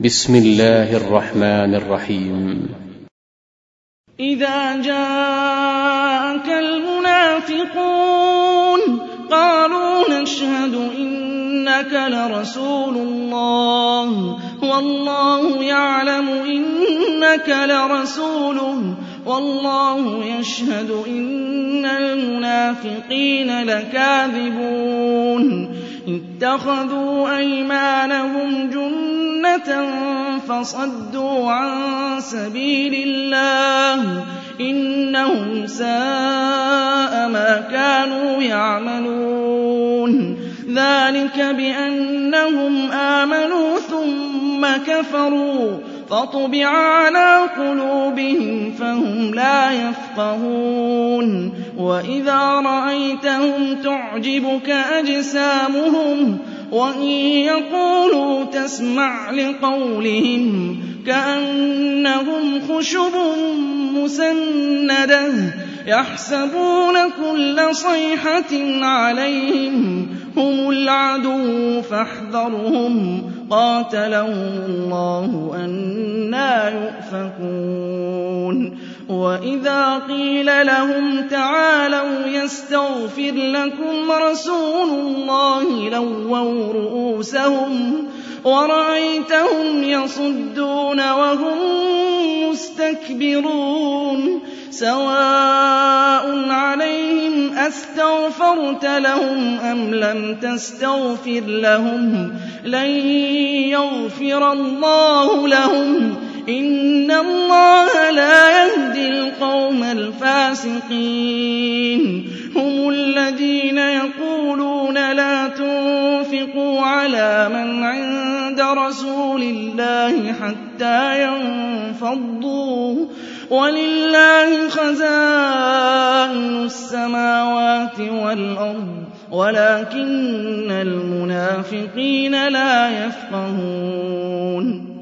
بسم الله الرحمن الرحيم. إذا جاءك المنافقون قالوا نشهد إنك لرسول الله والله يعلم إنك لرسوله والله يشهد إن المنافقين لكاذبون اتخذوا أيمانهم جنة فصدوا عن سبيل الله إنهم ساء ما كانوا يعملون ذلك بأنهم آمنوا ثم كفروا فطبع على قلوبهم فهم لا يفقهون وإذا رأيتهم تعجبك أجسامهم وإن يقولوا تسمع لقولهم كأنهم خشب مسندة يحسبون كل صيحة عليهم هم العدو فاحذرهم قاتلهم الله أنى يؤفكون وإذا قيل لهم تعالوا يستغفر لكم رسول الله لووا رؤوسهم ورأيتهم يصدون وهم مستكبرون سواء عليهم أستغفرت لهم أم لم تستغفر لهم لن يغفر الله لهم إن الله لا يهدي القوم الفاسقين هم الذين يقولون لا تنفقوا على من عند رسول الله حتى ينفضوا ولله خزائن السماوات والأرض ولكن المنافقين لا يفقهون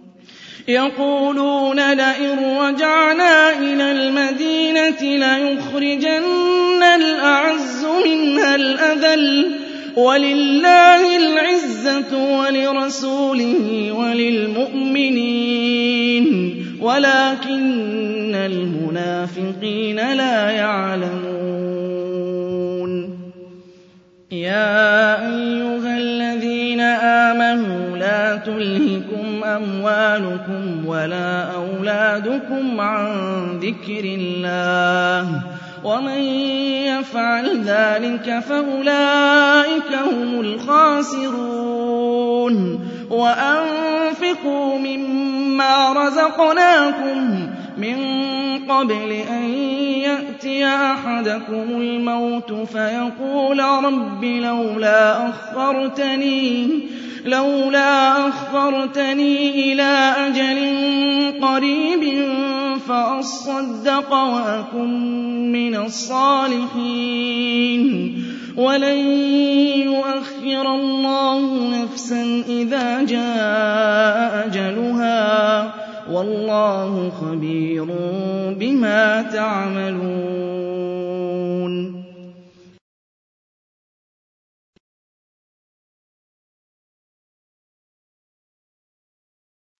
يقولون لئن رجعنا إلى المدينة ليخرجن الأعز منها الأذل ولله العزة ولرسوله وللمؤمنين ولكن المنافقين لا يعلمون يا أيها الذين آمنوا لا تلهكم أموالكم ولا أولادكم عن ذكر الله ومن يفعل ذلك فأولئك هم الخاسرون وأنفقوا مما رزقناكم من قبل أن يأتي أحدكم الموت فيقول رب لولا أخرتني إلى أجل قريب فأصدق وأكن من الصالحين ولن يؤخر الله نفسا إذا جاء أجلها والله خبير بما تعملون